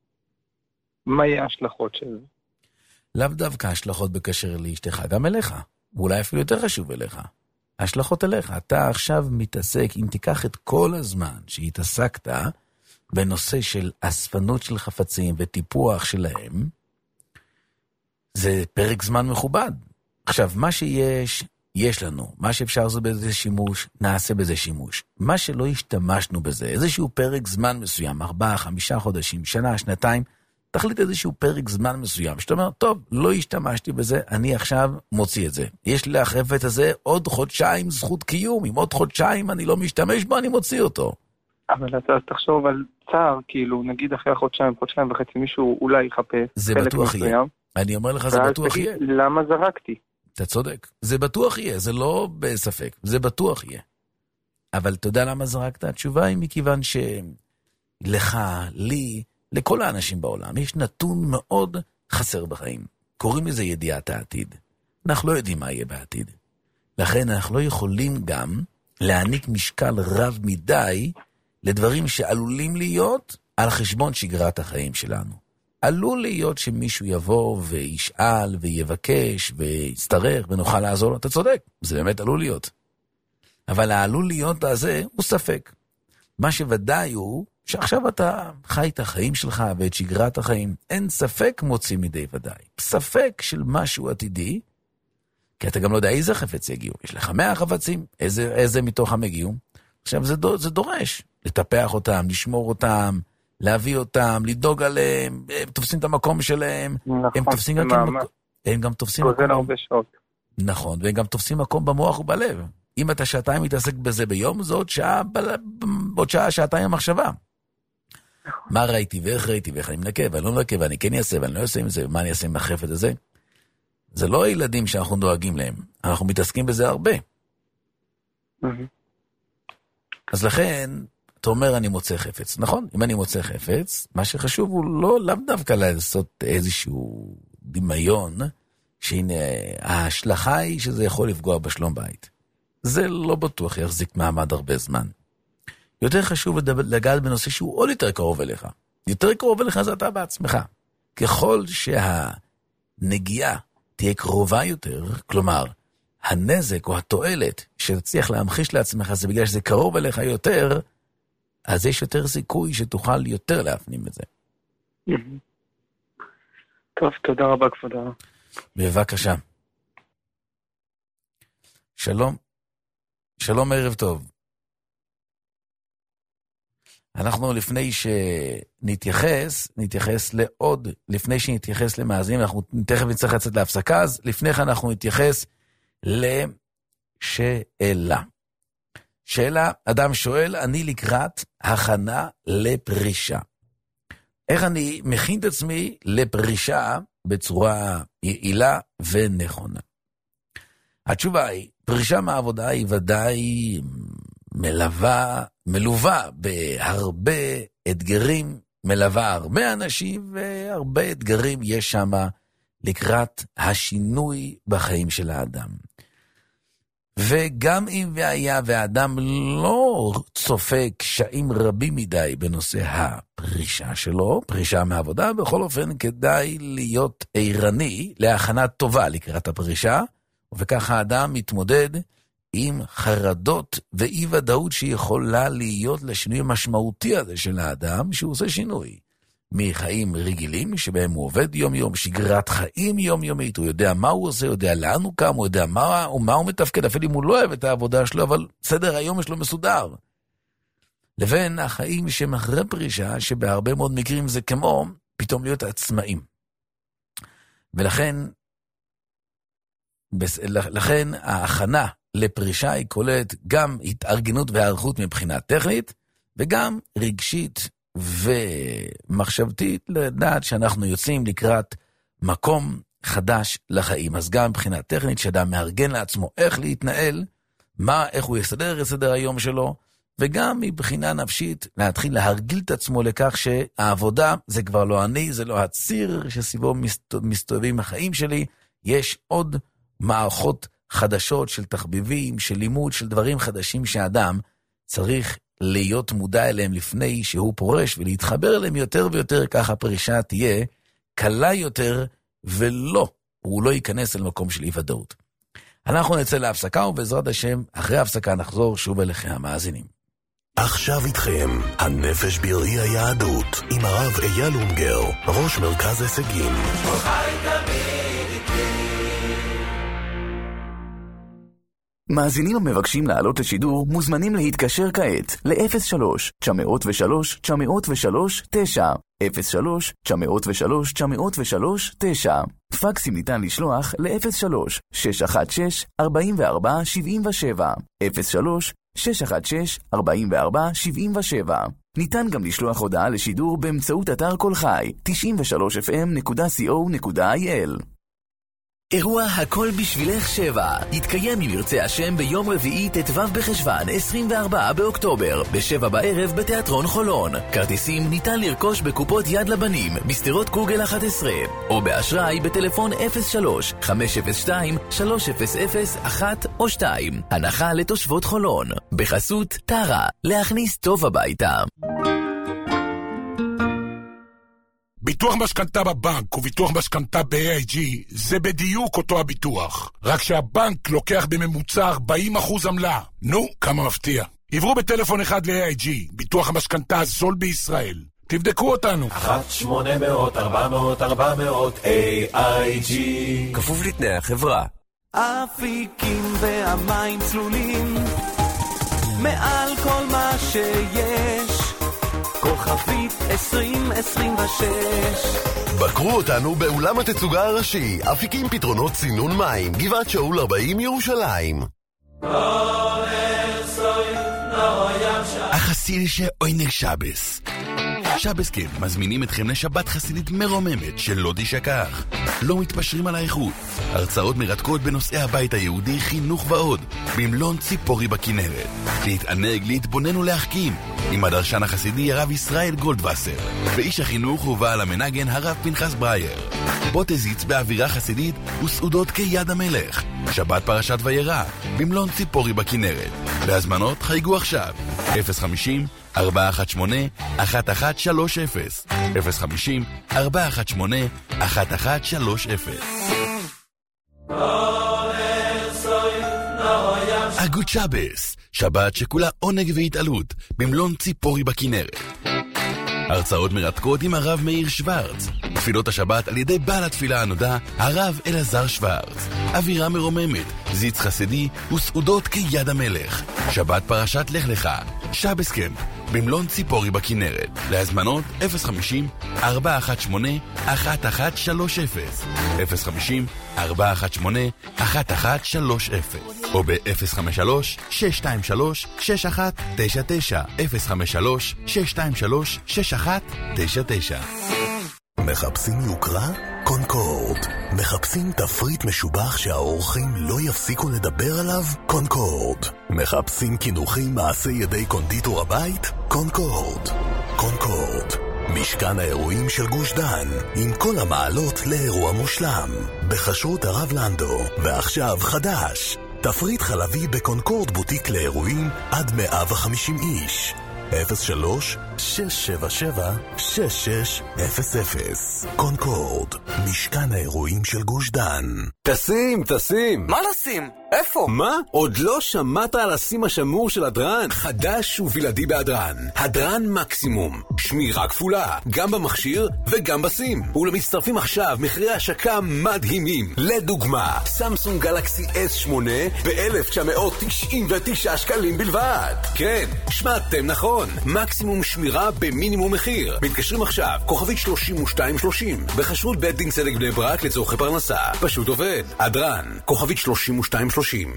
מה יהיה ההשלכות של זה. לאו דווקא השלכות בקשר לאשתך, גם אליך. ואולי אפילו יותר חשוב אליך. ההשלכות אליך. אתה עכשיו מתעסק, אם תיקח את כל הזמן שהתעסקת בנושא של אספנות של חפצים וטיפוח שלהם, זה פרק זמן מכובד. עכשיו, מה שיש, יש לנו. מה שאפשר לעשות בזה שימוש, נעשה בזה שימוש. מה שלא השתמשנו בזה, איזשהו פרק זמן מסוים, 4, 5 חודשים, שנה, שנתיים, תחליט איזשהו פרק זמן מסוים, שאתה אומר, טוב, לא השתמשתי בזה, אני עכשיו מוציא את זה. יש לי החפץ הזה עוד חודשיים זכות קיום, אם עוד חודשיים אני לא משתמש בו, אני מוציא אותו. אבל אתה תחשוב על צער, כאילו, נגיד אחרי חודשיים וחצי, מישהו אולי יחפש. זה בטוח יהיה. אני אומר לך, זה בטוח יהיה. למה זרקתי? אתה צודק. זה בטוח יהיה, זה לא בספק. זה בטוח יהיה. אבל אתה יודע למה זרקת? התשובה היא מכיוון שלך, לי, לכל האנשים בעולם, יש נתון מאוד חסר בחיים. קוראים לזה ידיעת העתיד. אנחנו לא יודעים מה יהיה בעתיד. לכן אנחנו לא יכולים גם להעניק משקל רב מדי לדברים שעלולים להיות על חשבון שגרת החיים שלנו. עלול להיות שמישהו יבוא וישאל ויבקש ויסתרח ונוכל לעזור לו. אתה צודק, זה באמת עלול להיות. אבל העלול להיות הזה הוא ספק. מה שוודאי הוא שעכשיו אתה חי את החיים שלך ואת שגרת החיים. אין ספק מוציא מדי ודאי. ספק של משהו עתידי, כי אתה גם לא יודע איזה חפץ יגיעו. יש לך 100 חפצים, איזה מתוכם יגיעו. עכשיו זה דורש לטפח אותם, לשמור אותם, להביא אותם, לדאוג עליהם, הם תופסים את המקום שלהם. נכון, הם תופסים הם גם תופסים מקום. הרבה שעות. נכון, והם גם תופסים מקום במוח ובלב. אם אתה שעתיים מתעסק בזה ביום, זה עוד שעה, שעתיים המחשבה. מה ראיתי ואיך ראיתי ואיך אני מנקה ואני לא מנקה ואני כן אעשה ואני לא אעשה עם זה ומה אני אעשה עם החפץ הזה. זה לא הילדים שאנחנו דואגים להם. אנחנו מתעסקים בזה הרבה. אז לכן, אתה אומר אני מוצא חפץ. נכון, אם אני מוצא חפץ, מה שחשוב הוא לאו דווקא לעשות איזשהו דמיון, שהנה, ההשלכה היא שזה יכול לפגוע בשלום בית. זה לא בטוח יחזיק מעמד הרבה זמן. יותר חשוב לגעת בנושא שהוא עוד יותר קרוב אליך. יותר קרוב אליך זה אתה בעצמך. ככל שהנגיעה תהיה קרובה יותר, כלומר, הנזק או התועלת שתצליח להמחיש לעצמך זה בגלל שזה קרוב אליך יותר, אז יש יותר סיכוי שתוכל יותר להפנים את זה. טוב, תודה רבה כבוד הרב. בבקשה. שלום. שלום, ערב טוב. אנחנו לפני נתייחס לעוד, לפני שנתייחס למאזינים, אנחנו תכף נצטרך לצאת להפסקה, אז לפני כן אנחנו נתייחס לשאלה. שאלה, אדם שואל, אני לקראת הכנה לפרישה. איך אני מכין את עצמי לפרישה בצורה יעילה ונכונה? התשובה היא, פרישה מהעבודה היא ודאי מלווה בהרבה אתגרים, מלווה הרבה אנשים והרבה אתגרים יש שם לקראת השינוי בחיים של האדם. וגם אם והיה והאדם לא צופה קשיים רבים מדי בנושא הפרישה שלו, פרישה מהעבודה, בכל אופן כדאי להיות עירני להכנה טובה לקראת הפרישה, וכך האדם מתמודד עם חרדות ואי ודאות שיכולה להיות לשינוי המשמעותי הזה של האדם, שהוא עושה שינוי מחיים רגילים שבהם הוא עובד יום יום, שגרת חיים יום יומית, הוא יודע מה הוא עושה, הוא יודע לאן הוא קם, הוא יודע מה הוא מתפקד, אפילו אם הוא לא אוהב את העבודה שלו, אבל סדר היום יש לו מסודר. לבין החיים שמאחרי פרישה, שבהרבה מאוד מקרים זה כמו פתאום להיות עצמאים. לכן ההכנה לפרישה היא כוללת גם התארגנות והערכות מבחינה טכנית, וגם רגשית ומחשבתית, לדעת שאנחנו יוצאים לקראת מקום חדש לחיים. אז גם מבחינה טכנית, שאדם מארגן לעצמו איך להתנהל, איך הוא יסדר את סדר היום שלו, וגם מבחינה נפשית, להתחיל להרגיל את עצמו לכך שהעבודה זה כבר לא אני, זה לא הציר שסביבו מסתובבים החיים שלי, יש עוד מערכות חדשות של תחביבים, של לימוד, של דברים חדשים שהאדם צריך להיות מודע אליהם לפני שהוא פורש, ולהתחבר אליהם יותר ויותר, ככה הפרישה תהיה קלה יותר, הוא לא ייכנס אל מקום של אי-ודאות. אנחנו נצא להפסקה, ובעזרת השם, אחרי ההפסקה נחזור שוב אליכם המאזינים. עכשיו איתכם, הנפש בראי היהדות, עם הרב אייל אונגר, ראש מרכז הישגים. מאזינים המבקשים לעלות לשידור מוזמנים להתקשר כעת ל-03-903-903-9 03-903-903-9 פקסים ניתן לשלוח ל-03-616-4477 03-616-4477 ניתן גם לשלוח הודעה לשידור באמצעות אתר כל חי 93fm.co.il. אירוע הכל בשבילך 7 יתקיים אם ירצה השם ביום רביעי ט"ו בחשוון 24 באוקטובר ב-7 בערב בתיאטרון חולון. כרטיסים ניתן לרכוש בקופות יד לבנים בסתירות קוגל 11 או באשראי בטלפון 03-502-300-1 או 2. הנחה לתושבות חולון בחסות טרה, להכניס טוב הביתה. ביטוח משכנתה בבנק וביטוח משכנתה ב-AIG זה בדיוק אותו הביטוח, רק שהבנק לוקח בממוצע 40% עמלה. נו, כמה מפתיע. עברו בטלפון אחד ל-AIG, ביטוח המשכנתה הזול בישראל. תבדקו אותנו. 1-800-400-400 AIG, כפוף לתנאי החברה. אפיקים והמים צלולים מעל כל מה שיש, כוכבית 2026. בקרו אותנו באולם התצוגה הראשי, אפיקים פתרונות צינון מים, גבעת שאול 40 ירושלים. החסיד שאוינג שבס. שבסקם מזמינים אתכם לשבת חסידית מרוממת שלא תשכח. לא מתפשרים על האיכות. הרצאות מרתקות בנושאי הבית היהודי, חינוך ועוד, במלון ציפורי בכנרת. להתענג, להתבונן ולהחכים עם הדרשן החסידי הרב ישראל גולדווסר, ואיש החינוך ובעל המנגן הרב פנחס ברייר. בוא תזיץ באווירה חסידית וסעודות כיד המלך. שבת פרשת וירא במלון ציפורי בכנרת. להזמנות חייגו עכשיו 050-418-1130 050-418-1130. אגוד שבס, שבת שכולה עונג והתעלות במלון ציפורי בכנרת. הרצאות מרתקות עם הרב מאיר שוורץ, תפילות השבת על ידי בעל התפילה הנודע הרב אלעזר שוורץ, אווירה מרוממת, זיץ חסידי וסעודות כיד המלך. שבת פרשת לך לך, שבס קמפ במלון ציפורי בכנרת. להזמנות 050-418-1130 050-418-1130 או ב-053-623-6199 053-623-6199. מחפשים יוקרה? קונקורד. מחפשים תפריט משובח שהאורחים לא יפסיקו לדבר עליו? קונקורד. מחפשים כינוחים מעשי ידי קונדיטור הבית? קונקורד. קונקורד. משכן האירועים של גוש דן, עם כל המעלות לאירוע מושלם. בחשרות הרב לנדו, ועכשיו חדש. תפריט חלבי בקונקורד בוטיק לאירועים עד 150 איש. 03-677-6600 קונקורד, משכן האירועים של גוש דן. תשים. מה לשים? איפה? מה? עוד לא שמעת על הסים השמור של הדרן? חדש ובלעדי בהדרן. הדרן מקסימום. שמירה כפולה, גם במכשיר וגם בסים. ולמצטרפים עכשיו מחירי השקה מדהימים. לדוגמה, סמסונג גלקסי S8 ב-1999 שקלים בלבד. כן, שמעתם נכון. מקסימום שמירה שמירה במינימום מחיר. מתקשרים עכשיו, כוכבית 3230, בחשרות בית דין צדק בני ברק לצורכי פרנסה. פשוט עובד. הדרן, כוכבית 3230.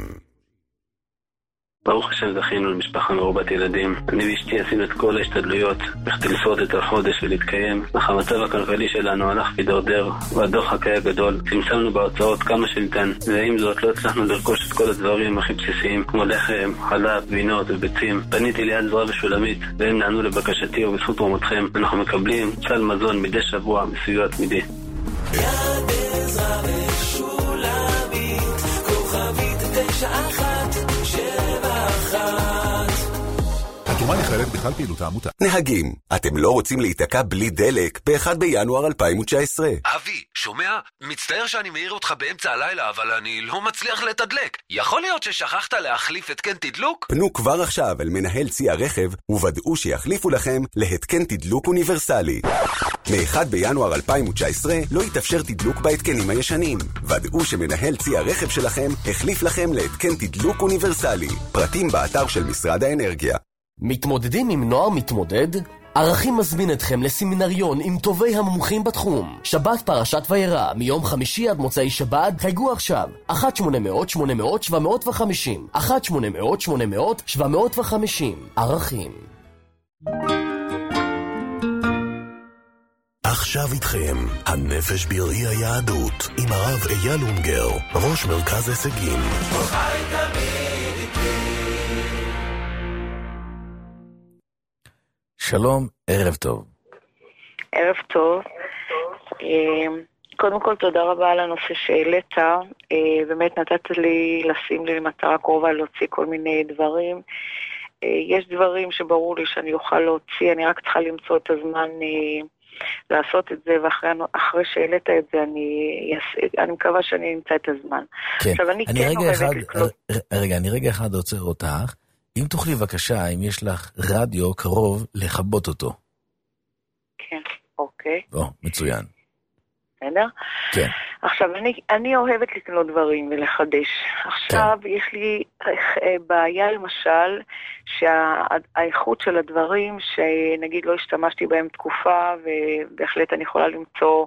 ברוך השם זכינו למשפחה מרובת ילדים. אני ואשתי עשינו את כל ההשתדלויות בכדי לשרוד את החודש ולהתקיים, אך המצב הכלכלי שלנו הלך ודרדר, והדוחק היה גדול. צמצמנו בהוצאות כמה שניתן, ועם זאת לא הצלחנו לרכוש את כל הדברים הכי בסיסיים כמו לחם, חלב, גבינות וביצים. פניתי ליד עזרא ושולמית, והם נענו לבקשתי, ובזכות תרומתכם אנחנו מקבלים סל מזון מדי שבוע בסיוע תמידי. יד עזרא ושולמית, כוכבית 9171. התרומה נכללת בכלל פעילות העמותה. נהגים, אתם לא רוצים להיתקע בלי דלק ב-1 בינואר 2019. אבי, שומע? מצטער שאני מעיר אותך באמצע הלילה, אבל אני לא מצליח לתדלק. יכול להיות ששכחת להחליף התקן תדלוק? פנו כבר עכשיו אל מנהל צי הרכב וודאו שיחליפו לכם להתקן תדלוק אוניברסלי. מ-1 בינואר 2019 לא יתאפשר תדלוק בהתקנים הישנים. ודאו שמנהל צי הרכב שלכם החליף לכם להתקן תדלוק אוניברסלי. פרטים באתר של משרד האנרגיה. מתמודדים עם נוער מתמודד? ערכים מזמין אתכם לסמינריון עם טובי המומחים בתחום. שבת פרשת וירא, מיום חמישי עד מוצאי שבת, חייגו עכשיו 1-800-800-750 1-800-800-750. ערכים. עכשיו איתכם, הנפש בראי היהדות, עם הרב אייל אונגר, ראש מרכז הישגים. שלום, ערב טוב. ערב טוב. קודם כל תודה רבה על הנושא שהעלית. באמת נתת לי לשים לי למטרה קרובה להוציא כל מיני דברים. יש דברים שברור לי שאני אוכל להוציא, אני רק צריכה למצוא את הזמן לעשות את זה, ואחרי שהעלית את זה אני מקווה שאני אמצא את הזמן. כן. עכשיו אני כן אוהבת לקנות. אני רגע אחד עוצר אותך. אם תוכלי בבקשה, אם יש לך רדיו קרוב, לחבות אותו. כן, אוקיי. מצוין. בסדר? כן. עכשיו, אני אוהבת לקנות דברים ולחדש. עכשיו, יש לי בעיה למשל, שהאיכות של הדברים, שנגיד לא השתמשתי בהם תקופה, ובהחלט אני יכולה למצוא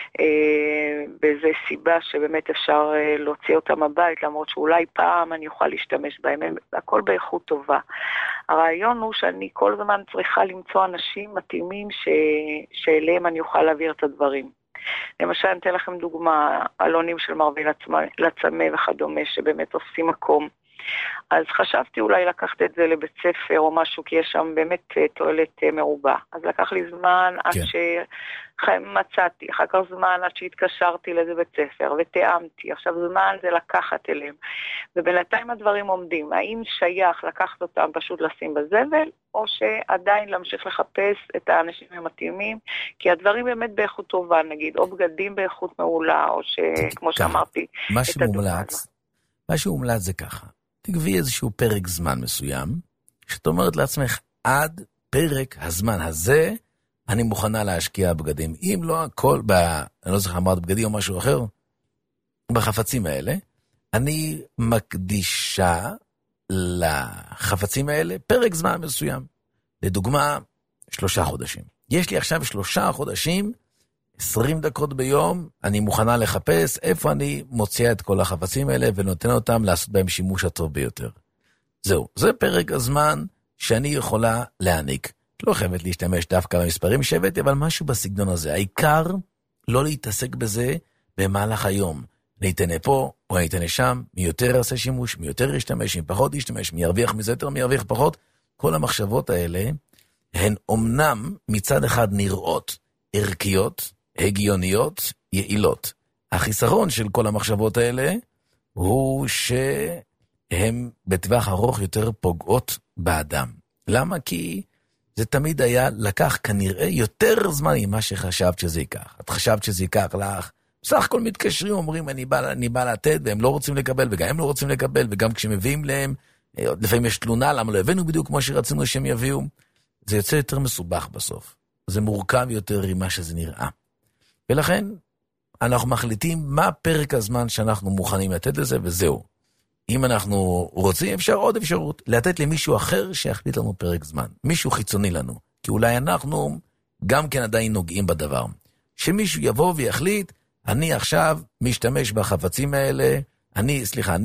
באיזה סיבה שבאמת אפשר להוציא אותם הבית, למרות שאולי פעם אני אוכל להשתמש בהם, הכל באיכות טובה. הרעיון הוא שאני כל הזמן צריכה למצוא אנשים מתאימים שאליהם אני אוכל להעביר את הדברים. למשל, אני אתן לכם דוגמה, אלונים של מרווי לצמא וכדומה, שבאמת עושים מקום. אז חשבתי אולי לקחת את זה לבית ספר או משהו, כי יש שם באמת תועלת מרובה. אז לקח לי זמן עד שמצאתי, אחר כך זמן עד שהתקשרתי לאיזה בית ספר ותאמתי. עכשיו זמן זה לקחת אליהם. ובינתיים הדברים עומדים. האם שייך לקחת אותם פשוט לשים בזבל, או שעדיין להמשיך לחפש את האנשים המתאימים, כי הדברים באמת באיכות טובה, נגיד, או בגדים באיכות מעולה, או שכמו שאמרתי, את הדוגמא. מה שהומלץ זה ככה. תקבעי איזשהו פרק זמן מסוים, שאת אומרת לעצמך, עד פרק הזמן הזה, אני מוכנה להשקיע בגדים. אם לא הכל, אני לא זוכר אמרת בגדים או משהו אחר, בחפצים האלה, אני מקדישה לחפצים האלה פרק זמן מסוים. לדוגמה, 3 חודשים. יש לי עכשיו 3 חודשים, 20 דקות ביום, אני מוכנה לחפש איפה אני מוציאה את כל החפצים האלה ונותן אותם לעשות בהם שימוש הטוב ביותר. זהו, זה פרק הזמן שאני יכולה להעניק. לא חייבת להשתמש דווקא במספרים שבט, אבל משהו בסגנון הזה. העיקר לא להתעסק בזה במהלך היום. אני אתן פה או אני אתן שם, מי יותר יעשה שימוש, מי יותר ישתמש, מי פחות ישתמש, מי ירוויח מזה יותר, מי ירוויח פחות. כל המחשבות האלה הן אומנם מצד אחד נראות ערכיות, הגיוניות, יעילות. החיסרון של כל המחשבות האלה הוא שהן בטווח ארוך יותר פוגעות באדם. למה? כי זה תמיד לקח כנראה יותר זמן ממה שחשבת שזה ייקח. את חשבת שזה ייקח לך, בסך הכל מתקשרים, אומרים אני בא לתת, והם לא רוצים לקבל, וגם הם לא רוצים לקבל, וגם כשמביאים להם, לפעמים יש תלונה, למה לא הבאנו בדיוק כמו שרצינו שהם יביאו. זה יוצא יותר מסובך בסוף. זה מורכב יותר ממה שזה נראה. ולכן אנחנו מחליטים מה פרק הזמן שאנחנו מוכנים לתת לזה, וזהו. אם אנחנו רוצים, אפשר עוד אפשרות, לתת למישהו אחר שיחליט לנו פרק זמן. מישהו חיצוני לנו. כי אולי אנחנו גם כן עדיין נוגעים בדבר. שמישהו יבוא ויחליט, אני עכשיו משתמש בחפצים האלה, אני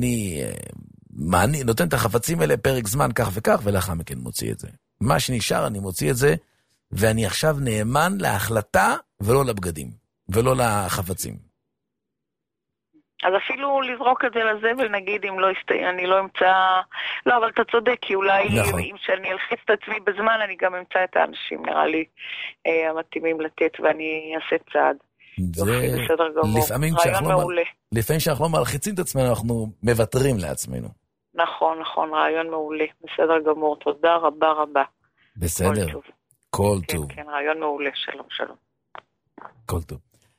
נותן את החפצים האלה פרק זמן כך וכך, ולאחר מכן מוציא את זה. מה שנשאר אני מוציא את זה, ואני עכשיו נאמן להחלטה ולא לבגדים, ולא לחפצים. אז אפילו לזרוק את זה לזבל, נגיד, אם אני לא אמצא... לא, אבל אתה צודק, כי אולי נכון. אם שאני אלחיץ את עצמי בזמן, אני גם אמצא את האנשים, נראה לי, המתאימים לתת, ואני אעשה צעד. זה בסדר גמור. לפעמים שאנחנו לא מלחיצים את עצמנו, אנחנו מבטרים לעצמנו. נכון, רעיון מעולה. בסדר גמור, תודה רבה רבה. בסדר, כל טוב. כן, רעיון מעולה, שלום. כל טוב.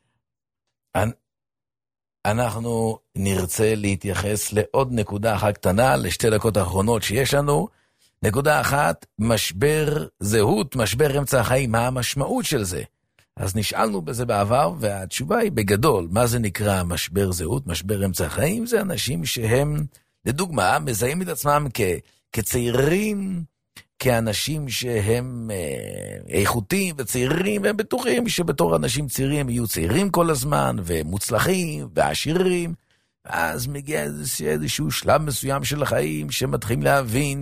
אנחנו נרצה להתייחס לעוד נקודה אחת קטנה, לשתי דקות האחרונות שיש לנו. נקודה אחת, משבר זהות, משבר אמצע החיים, מה המשמעות של זה? אז נשאלנו בזה בעבר, והתשובה היא בגדול, מה זה נקרא משבר זהות, משבר אמצע החיים? זה אנשים שהם, לדוגמה, מזהים את עצמם כצעירים, כאנשים שהם איכותיים וצעירים, והם בטוחים שבתור אנשים צעירים יהיו צעירים כל הזמן, ומוצלחים ועשירים, ואז מגיע איזשהו שלב מסוים של החיים, שמתחילים להבין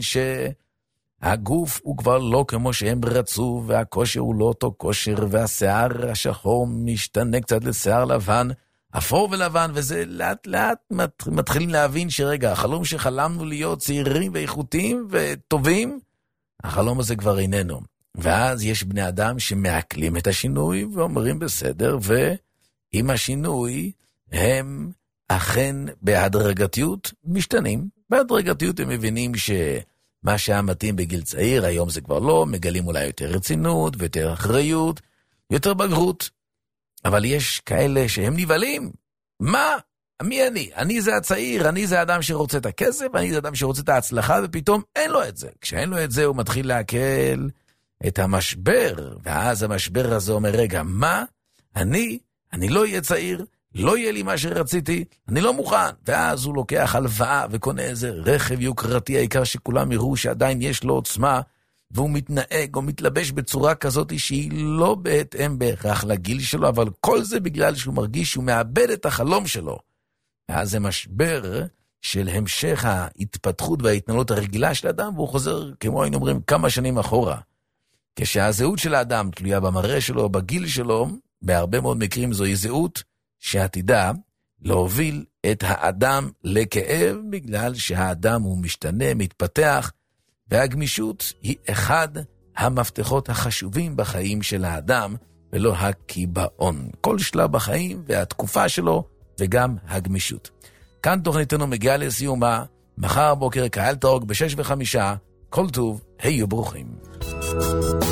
שהגוף הוא כבר לא כמו שהם רצו, והכושר הוא לא אותו כושר, והשיער השחור משתנה קצת לשיער לבן, אפור ולבן, וזה לאט לאט מתחילים להבין שרגע, החלום שחלמנו להיות צעירים ואיכותיים וטובים, החלום הזה כבר איננו. ואז יש בני אדם שמעכלים את השינוי ואומרים בסדר, ועם השינוי הם אכן בהדרגתיות משתנים. בהדרגתיות הם מבינים שמה שהיה מתאים בגיל צעיר, היום זה כבר לא, מגלים אולי יותר רצינות ויותר אחריות, יותר בגרות. אבל יש כאלה שהם נבלים. מה? מי אני? אני זה הצעיר, אני זה האדם שרוצה את הכסף, אני זה האדם שרוצה את ההצלחה, ופתאום אין לו את זה. כשאין לו את זה, הוא מתחיל להקל את המשבר, ואז המשבר הזה אומר, רגע, מה? אני לא אהיה צעיר, לא יהיה לי מה שרציתי, אני לא מוכן. ואז הוא לוקח הלוואה וקונה איזה רכב יוקרתי, העיקר שכולם יראו שעדיין יש לו עוצמה, והוא מתנהג או מתלבש בצורה כזאת שהיא לא בהתאם בהכרח לגיל שלו, אבל כל זה בגלל שהוא מרגיש שהוא מאבד את החלום שלו. ואז זה משבר של המשך ההתפתחות וההתנהלות הרגילה של האדם, והוא חוזר, כמו היינו אומרים, כמה שנים אחורה. כשהזהות של האדם תלויה במראה שלו, בגיל שלו, בהרבה מאוד מקרים זוהי זהות שעתידה להוביל את האדם לכאב, בגלל שהאדם הוא משתנה, מתפתח, והגמישות היא אחד המפתחות החשובים בחיים של האדם, ולא הקיבעון. כל שלב בחיים והתקופה שלו, וגם הגמישות. כאן תוכניתנו מגיעה לסיומה, מחר בוקר קהל תרוג ב6:05, כל טוב, היו ברוכים.